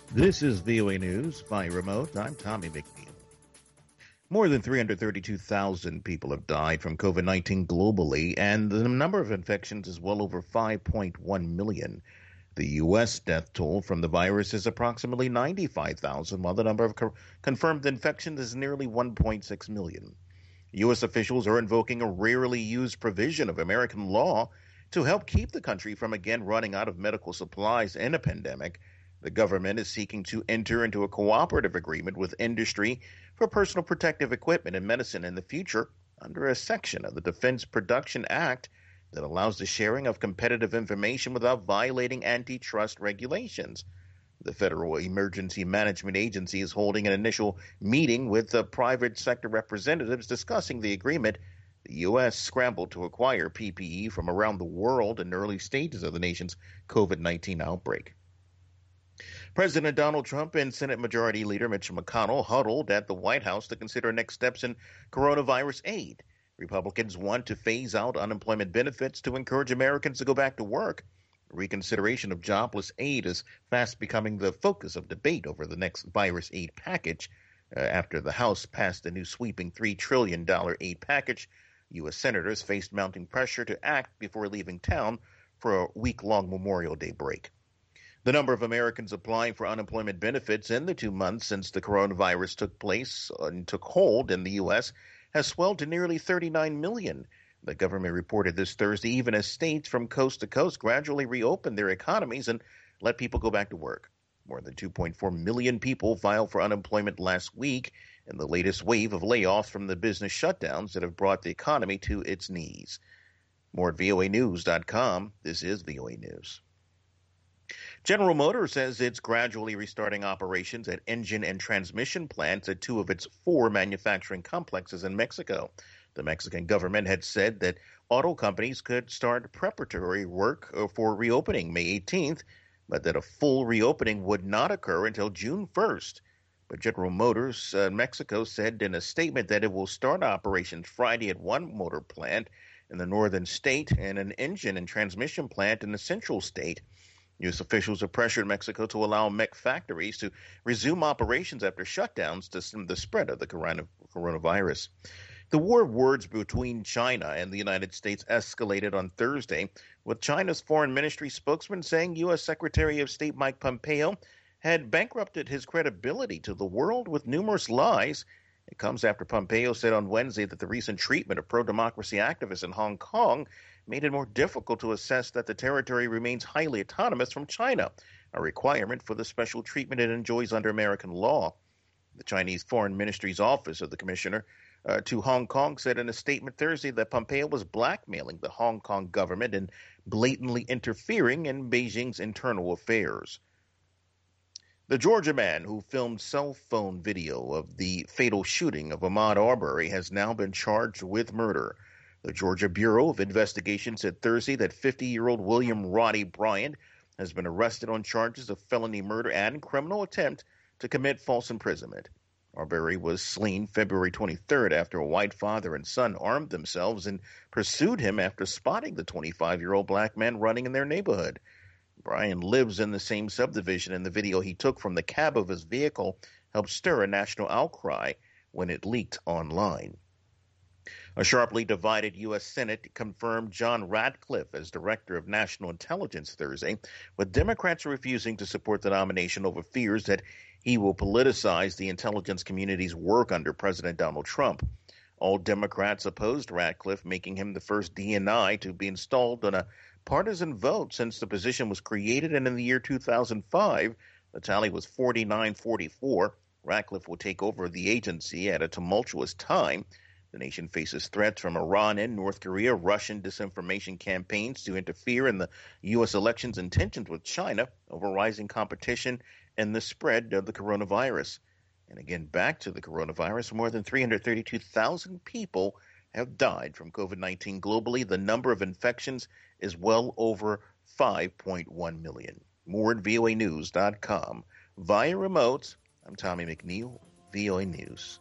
This is VOA News by remote. I'm Tommy McNeil. More than 332,000 people have died from COVID 19 globally, and the number of infections is well over 5.1 million. The U.S. death toll from the virus is approximately 95,000, while the number of confirmed infections is nearly 1.6 million. U.S. officials are invoking a rarely used provision of American law to help keep the country from again running out of medical supplies in a pandemic. The government is seeking to enter into a cooperative agreement with industry for personal protective equipment and medicine in the future under a section of the Defense Production Act that allows the sharing of competitive information without violating antitrust regulations. The Federal Emergency Management Agency is holding an initial meeting with the private sector representatives discussing the agreement. The U.S. scrambled to acquire PPE from around the world in early stages of the nation's COVID-19 outbreak. President Donald Trump and Senate Majority Leader Mitch McConnell huddled at the White House to consider next steps in coronavirus aid. Republicans want to phase out unemployment benefits to encourage Americans to go back to work. Reconsideration of jobless aid is fast becoming the focus of debate over the next virus aid package. After the House passed the new sweeping $3 trillion aid package, U.S. senators faced mounting pressure to act before leaving town for a week-long Memorial Day break. The number of Americans applying for unemployment benefits in the 2 months since the coronavirus took hold in the U.S. has swelled to nearly 39 million. The government reported this Thursday, even as states from coast to coast gradually reopened their economies and let people go back to work. More than 2.4 million people filed for unemployment last week in the latest wave of layoffs from the business shutdowns that have brought the economy to its knees. More at voanews.com. This is VOA News. General Motors says it's gradually restarting operations at engine and transmission plants at 2 of its 4 manufacturing complexes in Mexico. The Mexican government had said that auto companies could start preparatory work for reopening May 18th, but that a full reopening would not occur until June 1st. But General Motors Mexico said in a statement that it will start operations Friday at one motor plant in the northern state and an engine and transmission plant in the central state. U.S. officials have pressured Mexico to allow mech factories to resume operations after shutdowns to stem the spread of the coronavirus. The war of words between China and the United States escalated on Thursday, with China's foreign ministry spokesman saying U.S. Secretary of State Mike Pompeo had bankrupted his credibility to the world with numerous lies. It comes after Pompeo said on Wednesday that the recent treatment of pro-democracy activists in Hong Kong made it more difficult to assess that the territory remains highly autonomous from China, a requirement for the special treatment it enjoys under American law. The Chinese Foreign Ministry's office of the commissioner to Hong Kong said in a statement Thursday that Pompeo was blackmailing the Hong Kong government and blatantly interfering in Beijing's internal affairs. The Georgia man who filmed cell phone video of the fatal shooting of Ahmaud Arbery has now been charged with murder. The Georgia Bureau of Investigation said Thursday that 50-year-old William Roddy Bryant has been arrested on charges of felony murder and criminal attempt to commit false imprisonment. Arbery was slain February 23rd after a white father and son armed themselves and pursued him after spotting the 25-year-old black man running in their neighborhood. Bryant lives in the same subdivision, and the video he took from the cab of his vehicle helped stir a national outcry when it leaked online. A sharply divided U.S. Senate confirmed John Ratcliffe as Director of National Intelligence Thursday, with Democrats refusing to support the nomination over fears that he will politicize the intelligence community's work under President Donald Trump. All Democrats opposed Ratcliffe, making him the first DNI to be installed on a partisan vote since the position was created, and in the year 2005, the tally was 49-44. Ratcliffe will take over the agency at a tumultuous time. The nation faces threats from Iran and North Korea, Russian disinformation campaigns to interfere in the U.S. elections and tensions with China over rising competition and the spread of the coronavirus. And again, back to the coronavirus, more than 332,000 people have died from COVID-19 globally. The number of infections is well over 5.1 million. More at voanews.com. Via remote, I'm Tommy McNeil, VOA News.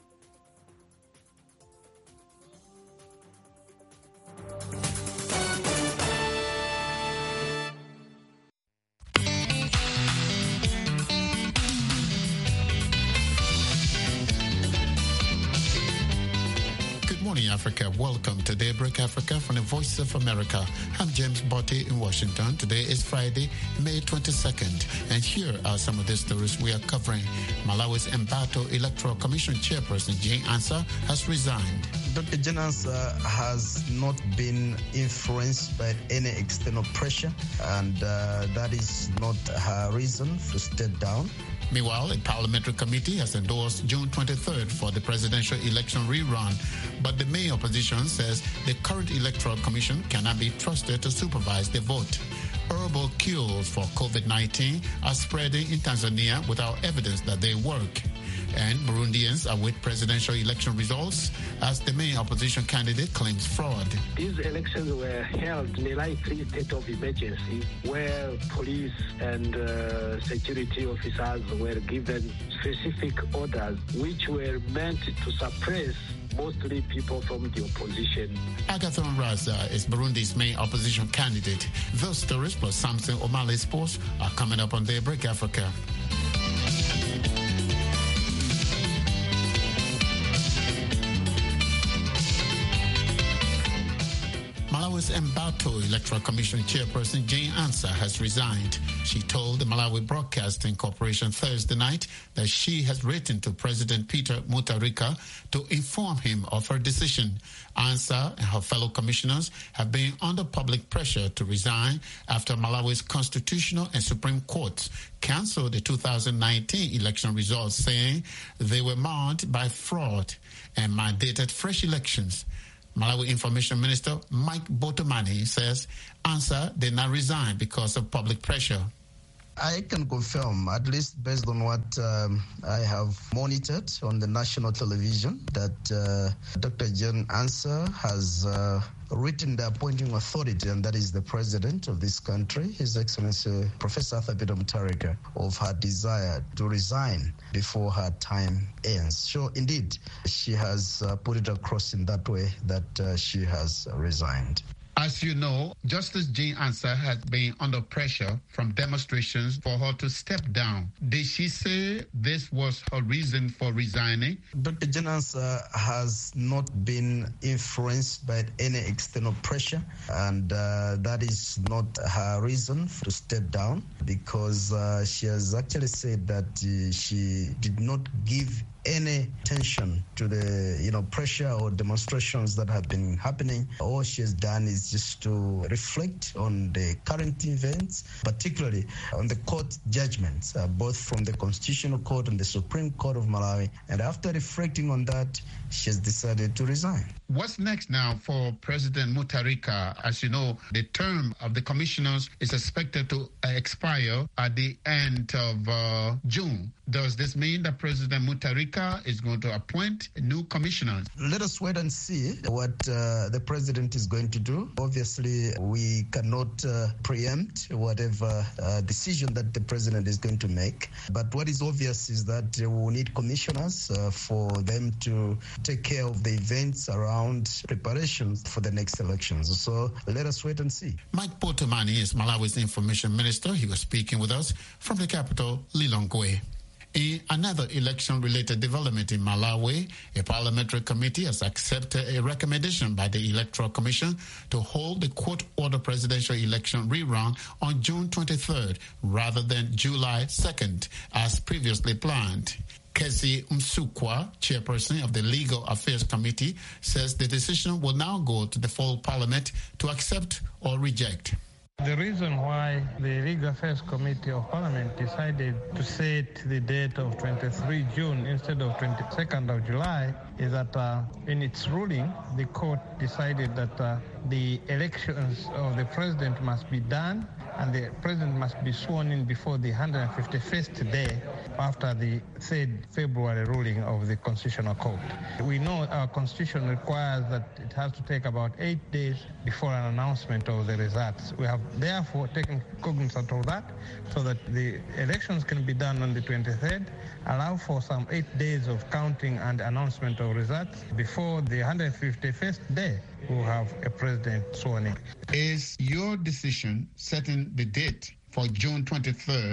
morning, Africa. Welcome to Daybreak Africa from the Voice of America. I'm James Botti in Washington. Today is Friday, May 22nd. And here are some of the stories we are covering. Malawi's Mbatho Electoral Commission chairperson, Jane Ansah, has resigned. Dr. Jane Ansah has not been influenced by any external pressure, and that is not her reason to step down. Meanwhile, a parliamentary committee has endorsed June 23rd for the presidential election rerun, but the main opposition says the current electoral commission cannot be trusted to supervise the vote. Herbal cures for COVID-19 are spreading in Tanzania without evidence that they work. And Burundians await presidential election results as the main opposition candidate claims fraud. These elections were held in a likely state of emergency where police and security officers were given specific orders which were meant to suppress mostly people from the opposition. Agathon Raza is Burundi's main opposition candidate. Those stories plus Samson O'Malley Sports are coming up on Daybreak Africa. Malawi's Mbatho Electoral Commission chairperson Jane Ansah has resigned. She told the Malawi Broadcasting Corporation Thursday night that she has written to President Peter Mutharika to inform him of her decision. Ansah and her fellow commissioners have been under public pressure to resign after Malawi's Constitutional and Supreme Courts canceled the 2019 election results, saying they were marred by fraud and mandated fresh elections. Malawi Information Minister Mike Botomani says Ansah did not resign because of public pressure. I can confirm, at least based on what I have monitored on the national television, that Dr. Jane Ansah has written the appointing authority, and that is the president of this country, His Excellency Professor Arthur Peter Mutharika, of her desire to resign before her time ends. So indeed, she has put it across in that way that she has resigned. As you know, Justice Jane Ansah has been under pressure from demonstrations for her to step down. Did she say this was her reason for resigning? Dr. Jane Ansah has not been influenced by any external pressure, and that is not her reason to step down, because she has actually said that she did not give any attention to the pressure or demonstrations that have been happening. All she has done is just to reflect on the current events, particularly on the court judgments, both from the Constitutional Court and the Supreme Court of Malawi. And after reflecting on that, she has decided to resign. What's next now for President Mutharika? As you know, the term of the commissioners is expected to expire at the end of June. Does this mean that President Mutharika is going to appoint new commissioners? Let us wait and see what the president is going to do. Obviously, we cannot preempt whatever decision that the president is going to make. But what is obvious is that we will need commissioners for them to take care of the events around preparations for the next elections. So let us wait and see. Mike Botomani is Malawi's information minister. He was speaking with us from the capital, Lilongwe. In another election-related development in Malawi, a parliamentary committee has accepted a recommendation by the Electoral Commission to hold the court-ordered presidential election rerun on June 23rd rather than July 2nd, as previously planned. Kesi Msukwa, chairperson of the Legal Affairs Committee, says the decision will now go to the full parliament to accept or reject. The reason why the Legal Affairs Committee of Parliament decided to set the date of 23 June instead of 22nd of July is that in its ruling, the court decided that the elections of the president must be done and the president must be sworn in before the 151st day after the 3rd February ruling of the Constitutional Court. We know our Constitution requires that it has to take about 8 days before an announcement of the results. We have therefore taken cognizance of that so that the elections can be done on the 23rd, allow for some 8 days of counting and announcement of results before the 151st day. We'll have a president sworn in. Is your decision setting the date for June 23rd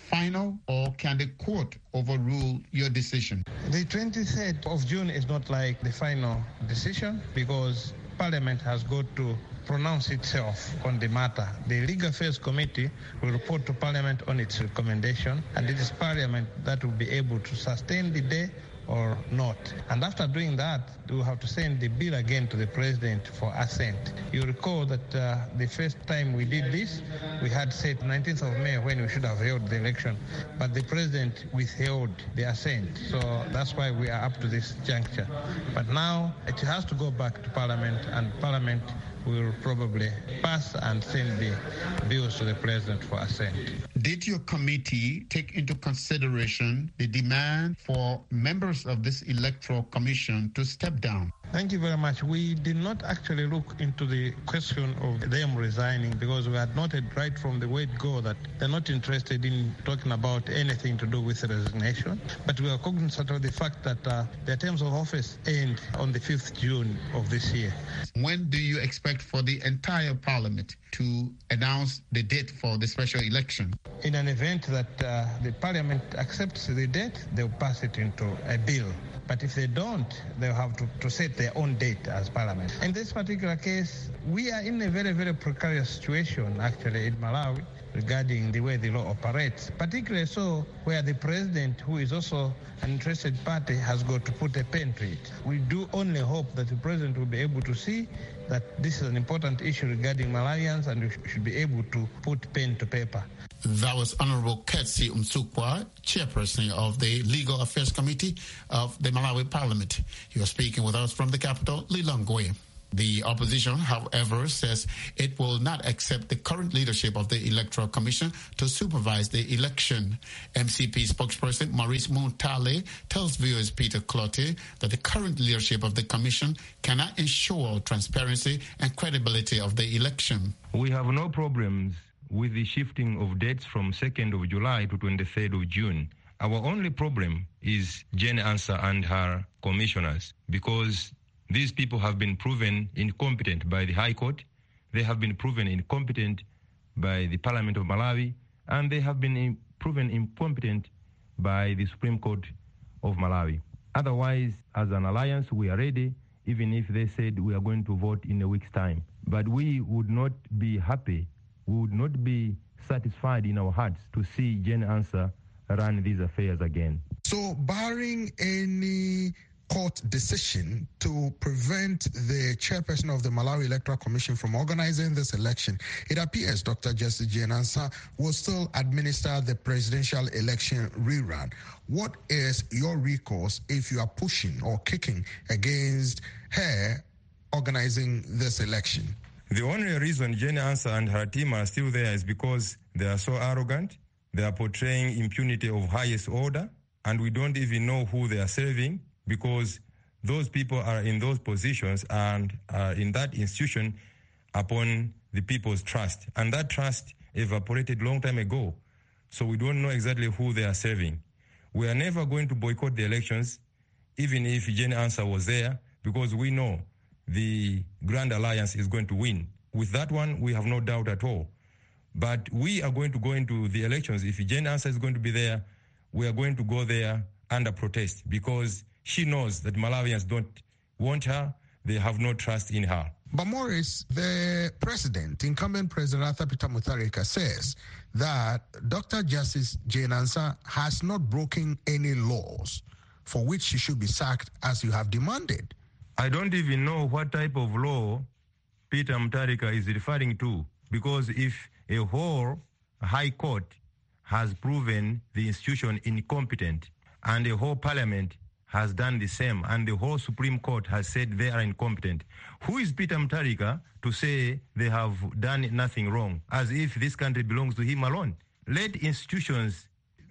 final, or can the court overrule your decision? The 23rd of June is not like the final decision because Parliament has got to pronounce itself on the matter. The Legal Affairs Committee will report to Parliament on its recommendation, and it is Parliament that will be able to sustain the day or not. And after doing that, we will have to send the bill again to the President for assent. You recall that the first time we did this, we had set 19th of May when we should have held the election, but the President withheld the assent. So that's why we are up to this juncture. But now it has to go back to Parliament, and Parliament will probably pass and send the bills to the President for assent. Did your committee take into consideration the demand for members of this Electoral Commission to step down? Thank you very much. We did not actually look into the question of them resigning because we had noted right from the word go that they're not interested in talking about anything to do with resignation. But we are cognizant of the fact that their terms of office end on the 5th June of this year. When do you expect for the entire Parliament to announce the date for the special election? In an event that the Parliament accepts the date, they'll pass it into a bill. But if they don't, they'll have to set their own date as Parliament. In this particular case, we are in a very, very precarious situation, actually, in Malawi regarding the way the law operates, particularly so where the President, who is also an interested party, has got to put a pen to it. We do only hope that the President will be able to see that this is an important issue regarding Malawians and we should be able to put pen to paper. That was Honorable Ketsi Mtsukwa, chairperson of the Legal Affairs Committee of the Malawi Parliament. You are speaking with us from the capital, Lilongwe. The opposition, however, says it will not accept the current leadership of the Electoral Commission to supervise the election. MCP spokesperson Maurice Muntale tells viewers Peter Clottey that the current leadership of the Commission cannot ensure transparency and credibility of the election. We have no problems with the shifting of dates from 2nd of July to 23rd of June. Our only problem is Jane Ansah and her commissioners, because these people have been proven incompetent by the High Court, they have been proven incompetent by the Parliament of Malawi, and they have been proven incompetent by the Supreme Court of Malawi. Otherwise, as an alliance, we are ready, even if they said we are going to vote in a week's time. But we would not be happy, we would not be satisfied in our hearts to see Jane Ansah run these affairs again. So, barring any court decision to prevent the chairperson of the Malawi Electoral Commission from organizing this election, it appears Dr. Justice Jane Ansah will still administer the presidential election rerun. What is your recourse if you are pushing or kicking against her organizing this election? The only reason Jane Ansah and her team are still there is because they are so arrogant, they are portraying impunity of highest order, and we don't even know who they are serving, because those people are in those positions and are in that institution upon the people's trust. And that trust evaporated long time ago. So we don't know exactly who they are serving. We are never going to boycott the elections, even if Jane Ansah was there, because we know the Grand Alliance is going to win. With that one, we have no doubt at all. But we are going to go into the elections. If Jane Ansah is going to be there, we are going to go there under protest, because she knows that Malawians don't want her, they have no trust in her. But Maurice, the president, incumbent President Arthur Peter Mutharika, says that Dr. Justice Jane Ansah has not broken any laws for which she should be sacked as you have demanded. I don't even know what type of law Peter Mutharika is referring to, because if a whole High Court has proven the institution incompetent and a whole Parliament has done the same, and the whole Supreme Court has said they are incompetent, who is Peter Mutharika to say they have done nothing wrong, as if this country belongs to him alone? Let institutions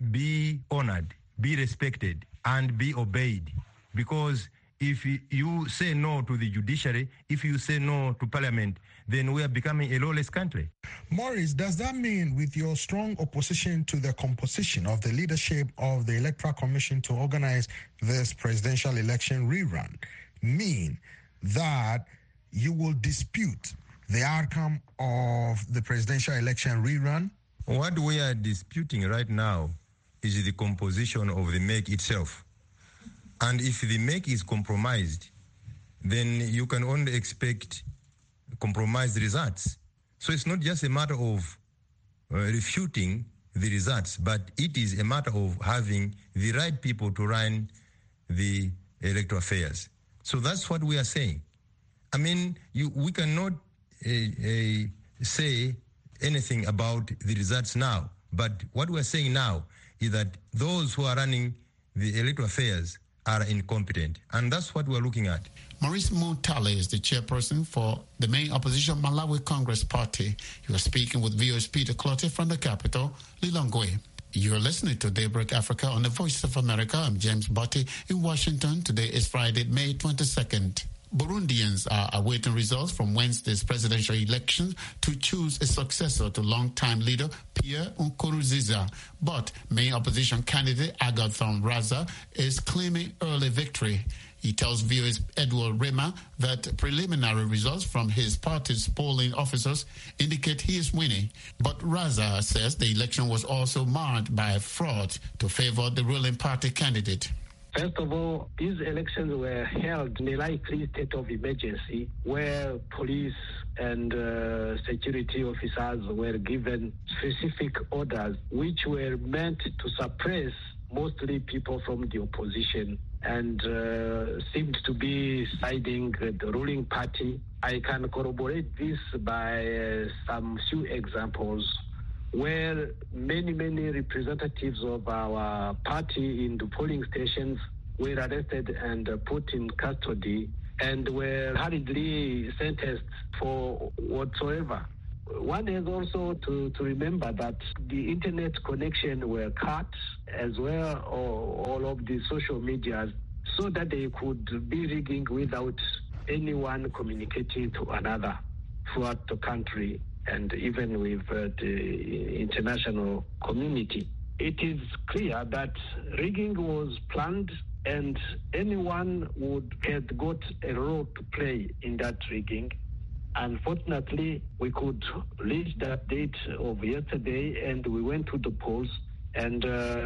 be honored, be respected, and be obeyed, because if you say no to the judiciary, if you say no to Parliament, then we are becoming a lawless country. Maurice, does that mean, with your strong opposition to the composition of the leadership of the Electoral Commission to organize this presidential election rerun, mean that you will dispute the outcome of the presidential election rerun? What we are disputing right now is the composition of the MEC itself. And if the MEC is compromised, then you can only expect compromised results. So it's not just a matter of refuting the results, but it is a matter of having the right people to run the electoral affairs. So that's what we are saying. I mean, we cannot say anything about the results now, but what we are saying now is that those who are running the electoral affairs are incompetent, and that's what we're looking at. Maurice Muntale is the chairperson for the main opposition Malawi Congress Party. He was speaking with VOA's Peter Clottey from the capital, Lilongwe. You're listening to Daybreak Africa on the Voice of America. I'm James Botti in Washington. Today is Friday, May 22nd. Burundians are awaiting results from Wednesday's presidential election to choose a successor to longtime leader Pierre Nkurunziza. But main opposition candidate Agathon Rasa is claiming early victory. He tells VOA's Edward Rema that preliminary results from his party's polling officers indicate he is winning. But Rasa says the election was also marred by fraud to favor the ruling party candidate. First of all, these elections were held in a likely state of emergency where police and security officers were given specific orders which were meant to suppress mostly people from the opposition and seemed to be siding the ruling party. I can corroborate this by some few examples where many representatives of our party in the polling stations were arrested and put in custody and were hurriedly sentenced for whatsoever. One has also to remember that the internet connection were cut as well, or all of the social media, so that they could be rigging without anyone communicating to another throughout the country and even with the international community. It is clear that rigging was planned and anyone would have got a role to play in that rigging. Unfortunately, we could reach that date of yesterday and we went to the polls, and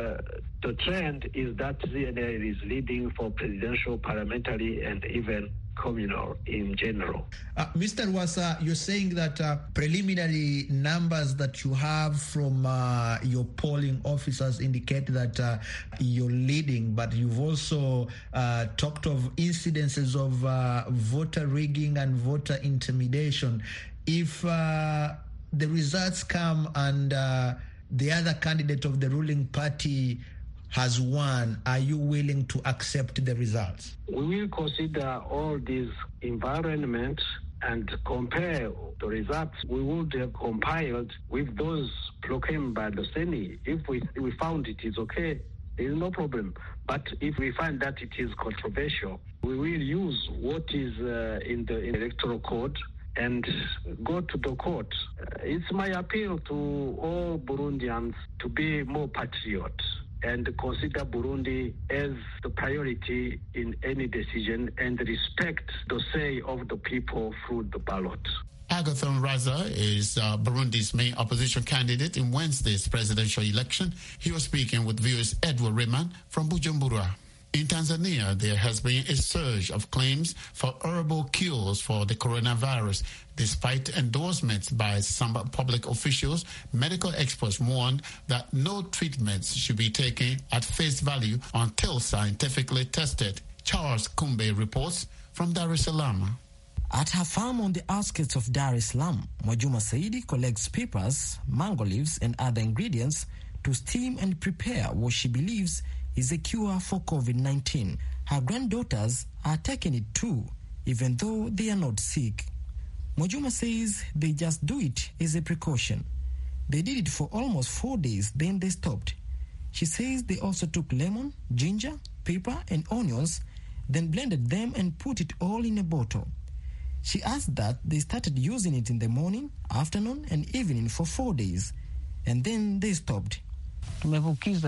the trend is that ZNA is leading for presidential, parliamentary, and even communal in general. Mr. Rwasa, you're saying that preliminary numbers that you have from your polling officers indicate that you're leading, but you've also talked of incidences of voter rigging and voter intimidation. If the results come and the other candidate of the ruling party has won, are you willing to accept the results? We will consider all these environments and compare the results we would have compiled with those proclaimed by the Senate. If we found it is okay, there is no problem. But if we find that it is controversial, we will use what is in the electoral code and go to the court. It's my appeal to all Burundians to be more patriot and consider Burundi as the priority in any decision and respect the say of the people through the ballot. Agathon Rasa is Burundi's main opposition candidate in Wednesday's presidential election. He was speaking with viewers Edward Riemann from Bujumbura. In Tanzania, there has been a surge of claims for herbal cures for the coronavirus. Despite endorsements by some public officials, medical experts warned that no treatments should be taken at face value until scientifically tested. Charles Kumbe reports from Dar es Salaam. At her farm on the outskirts of Dar es Salaam, Mwajuma Saidi collects peppers, mango leaves, and other ingredients to steam and prepare what she believes is a cure for COVID-19. Her granddaughters are taking it too, even though they are not sick. Mwajuma says they just do it as a precaution. They did it for almost 4 days, then they stopped. She says they also took lemon, ginger, pepper, and onions, then blended them and put it all in a bottle. She adds that they started using it in the morning, afternoon, and evening for 4 days, and then they stopped. There's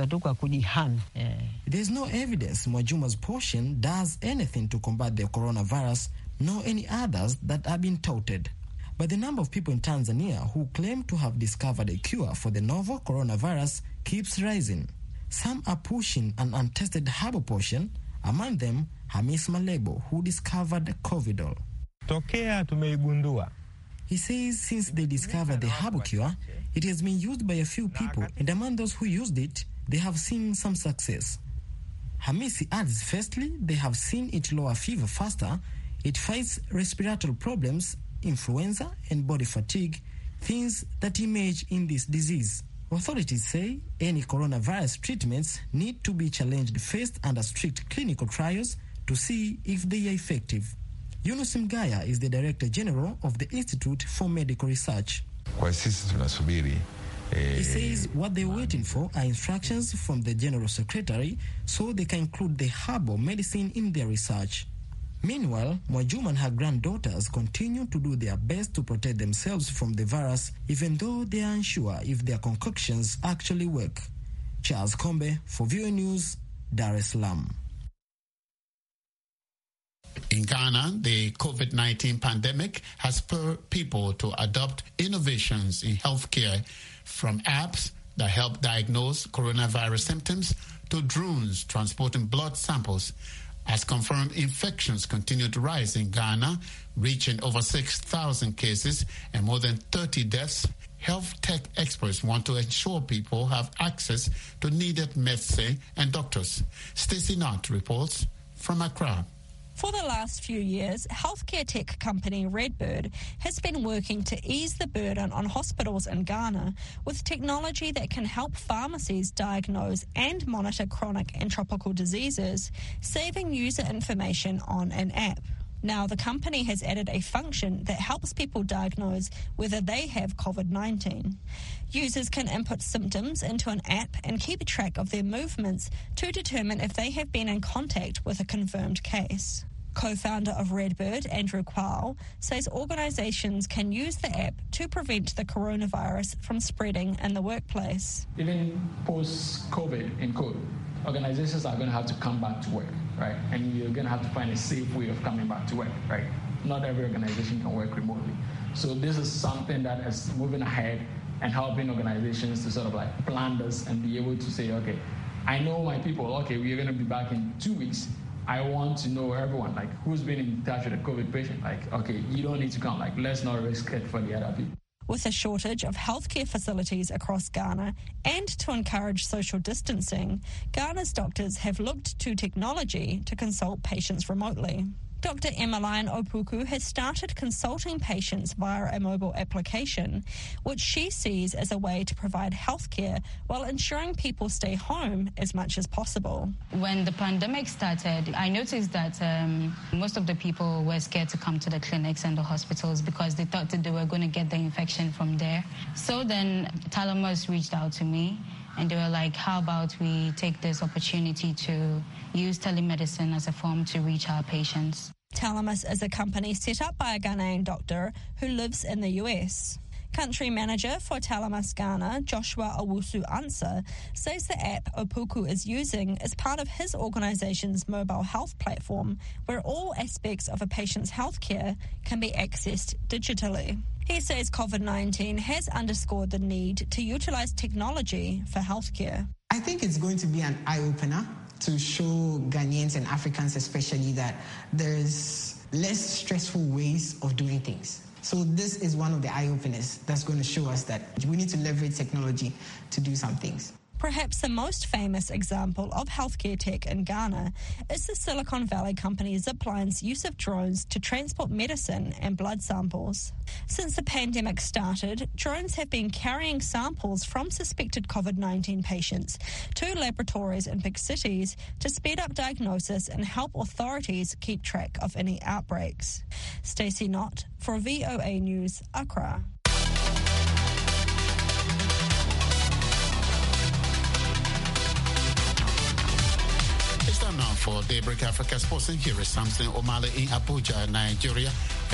no evidence Mwajuma's potion does anything to combat the coronavirus, nor any others that have been touted. But the number of people in Tanzania who claim to have discovered a cure for the novel coronavirus keeps rising. Some are pushing an untested herbal potion, among them Hamis Malebo, who discovered Covidol. Tokea tumeigundua. He says since they discovered the herbal cure, it has been used by a few people, and among those who used it, they have seen some success. Hamisi adds, firstly, they have seen it lower fever faster, it fights respiratory problems, influenza, and body fatigue, things that emerge in this disease. Authorities say any coronavirus treatments need to be challenged first under strict clinical trials to see if they are effective. Yunus Mgaya is the Director General of the Institute for Medical Research. He says what they're waiting for are instructions from the General Secretary so they can include the herbal medicine in their research. Meanwhile, Mwajuma and her granddaughters continue to do their best to protect themselves from the virus, even though they are unsure if their concoctions actually work. Charles Kombe for VOA News, Dar es Salaam. In Ghana, the COVID-19 pandemic has spurred people to adopt innovations in healthcare, from apps that help diagnose coronavirus symptoms to drones transporting blood samples. As confirmed infections continue to rise in Ghana, reaching over 6,000 cases and more than 30 deaths, health tech experts want to ensure people have access to needed medicine and doctors. Stacey Knott reports from Accra. For the last few years, healthcare tech company Redbird has been working to ease the burden on hospitals in Ghana with technology that can help pharmacies diagnose and monitor chronic and tropical diseases, saving user information on an app. Now, the company has added a function that helps people diagnose whether they have COVID-19. Users can input symptoms into an app and keep track of their movements to determine if they have been in contact with a confirmed case. Co-founder of Redbird, Andrew Kwao, says organisations can use the app to prevent the coronavirus from spreading in the workplace. Even post-COVID, in code, organizations are going to have to come back to work, right? And you're going to have to find a safe way of coming back to work, right? Not every organization can work remotely. So this is something that is moving ahead and helping organizations to sort of like plan this and be able to say, okay, I know my people, okay, we're going to be back in 2 weeks. I want to know everyone, like who's been in touch with a COVID patient. Like, okay, you don't need to come. Like, let's not risk it for the other people. With a shortage of healthcare facilities across Ghana and to encourage social distancing, Ghana's doctors have looked to technology to consult patients remotely. Dr. Emmeline Opoku has started consulting patients via a mobile application, which she sees as a way to provide healthcare while ensuring people stay home as much as possible. When the pandemic started, I noticed that most of the people were scared to come to the clinics and the hospitals because they thought that they were going to get the infection from there. So then Thalamus reached out to me. And they were like, how about we take this opportunity to use telemedicine as a form to reach our patients? Thalamus is a company set up by a Ghanaian doctor who lives in the US. Country manager for Thalamus Ghana, Joshua Owusu-Ansah, says the app Opoku is using is part of his organisation's mobile health platform, where all aspects of a patient's healthcare can be accessed digitally. He says COVID-19 has underscored the need to utilise technology for healthcare. I think it's going to be an eye-opener to show Ghanaians and Africans especially that there's less stressful ways of doing things. So this is one of the eye-openers that's going to show us that we need to leverage technology to do some things. Perhaps the most famous example of healthcare tech in Ghana is the Silicon Valley company Zipline's use of drones to transport medicine and blood samples. Since the pandemic started, drones have been carrying samples from suspected COVID-19 patients to laboratories in big cities to speed up diagnosis and help authorities keep track of any outbreaks. Stacey Knott for VOA News, Accra. It's time now for Daybreak Africa Sports, and here is Samson Omale in Abuja, Nigeria.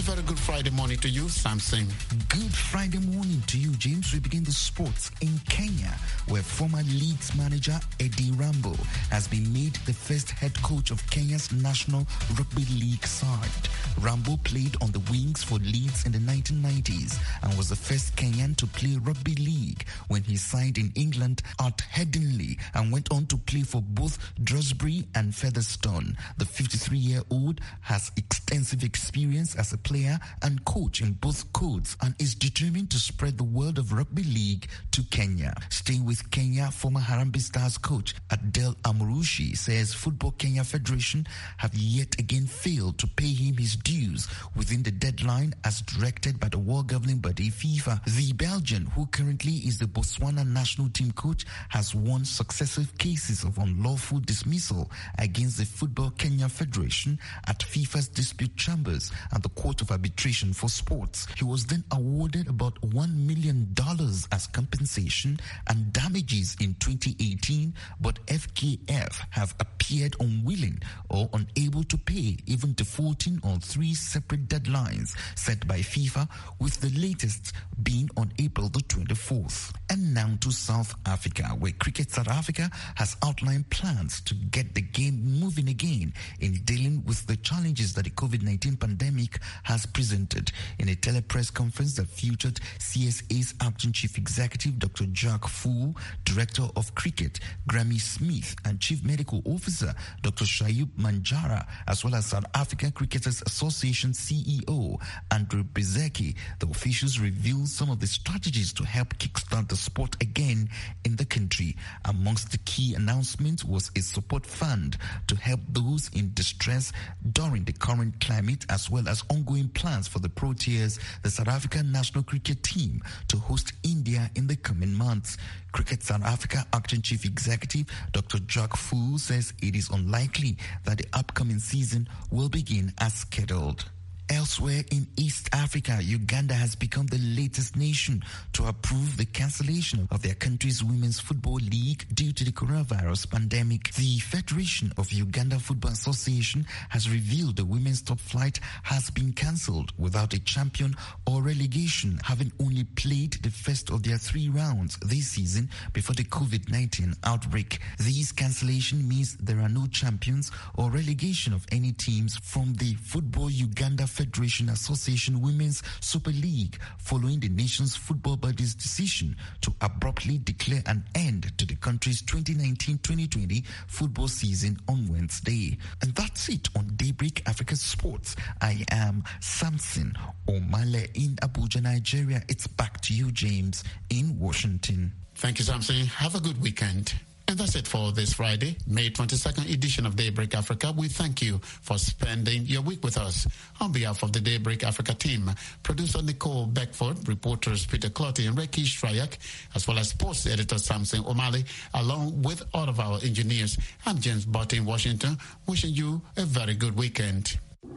A very good Friday morning to you, Samson. Good Friday morning to you, James. We begin the sports in Kenya, where former Leeds manager Eddie Rambo has been made the first head coach of Kenya's National Rugby League side. Rambo played on the wings for Leeds in the 1990s and was the first Kenyan to play rugby league when he signed in England at Headingley and went on to play for both Shrewsbury and Featherstone. The 53-year-old has extensive experience as a player and coach in both codes and is determined to spread the world of rugby league to Kenya. Staying with Kenya, former Harambee Stars coach Adel Amurushi says Football Kenya Federation have yet again failed to pay him his dues within the deadline as directed by the world governing body FIFA. The Belgian, who currently is the Botswana national team coach, has won successive cases of unlawful dismissal against the Football Kenya Federation at FIFA's dispute chambers and the Court of Arbitration for Sports. He was then awarded about $1 million as compensation and damages in 2018, but FKF have appeared unwilling or unable to pay, even defaulting on 3 separate deadlines set by FIFA, with the latest being on April the 24th. And now to South Africa, where Cricket South Africa has outlined plans to get the game moving again in dealing with the challenges that the COVID-19 pandemic has presented. In a telepress conference that featured CSA's acting chief executive, Dr. Jack Fu, director of cricket, Grammy Smith, and chief medical officer, Dr. Shayub Manjara, as well as South African Cricketers Association CEO, Andrew Bezeki, the officials revealed some of the strategies to help kickstart the sport again in the country. Amongst the key announcements was a support fund to help those in distress during the current climate, as well as ongoing plans for the Proteas, the South African national cricket team, to host India in the coming months. Cricket South Africa acting chief executive Dr. Jack Fu says it is unlikely that the upcoming season will begin as scheduled. Elsewhere in East Africa, Uganda has become the latest nation to approve the cancellation of their country's Women's Football League due to the coronavirus pandemic. The Federation of Uganda Football Association has revealed the women's top flight has been cancelled without a champion or relegation, having only played the first of their 3 rounds this season before the COVID-19 outbreak. This cancellation means there are no champions or relegation of any teams from the Football Uganda Federation Association Women's Super League following the nation's football body's decision to abruptly declare an end to the country's 2019-2020 football season on Wednesday. And that's it on Daybreak Africa Sports. I am Samson Omale in Abuja, Nigeria. It's back to you, James, in Washington. Thank you, Samson. Have a good weekend. And that's it for this Friday, May 22nd edition of Daybreak Africa. We thank you for spending your week with us. On behalf of the Daybreak Africa team, producer Nicole Beckford, reporters Peter Clotty and Reiki Shrayak, as well as sports editor Samson O'Malley, along with all of our engineers, I'm James Butt in Washington, wishing you a very good weekend.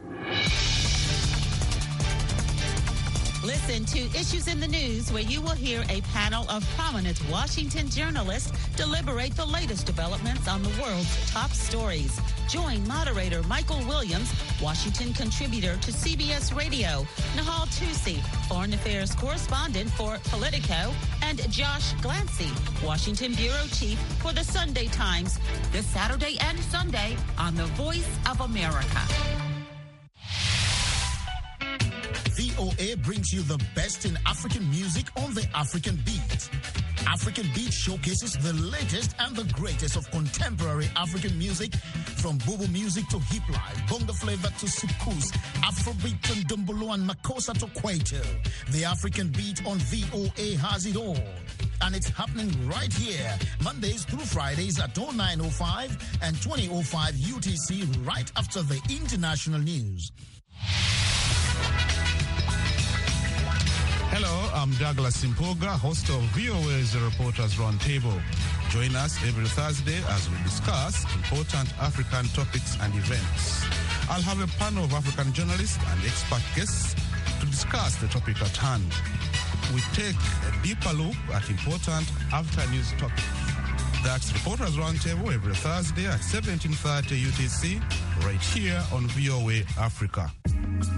Listen to Issues in the News, where you will hear a panel of prominent Washington journalists deliberate the latest developments on the world's top stories. Join moderator Michael Williams, Washington contributor to CBS Radio, Nahal Tusi, foreign affairs correspondent for Politico, and Josh Glancy, Washington bureau chief for the Sunday Times, this Saturday and Sunday on The Voice of America. VOA brings you the best in African music on the African Beat. African Beat showcases the latest and the greatest of contemporary African music, from Bobo music to hip life, bongo flavor to soukous, Afrobeat and Dumbolo and Makossa to Kwaito. The African Beat on VOA has it all. And it's happening right here, Mondays through Fridays at 09:05 and 20:05 UTC, right after the international news. Hello, I'm Douglas Simpoga, host of VOA's Reporters Roundtable. Join us every Thursday as we discuss important African topics and events. I'll have a panel of African journalists and expert guests to discuss the topic at hand. We take a deeper look at important after-news topics. That's Reporters Roundtable every Thursday at 17:30 UTC, right here on VOA Africa.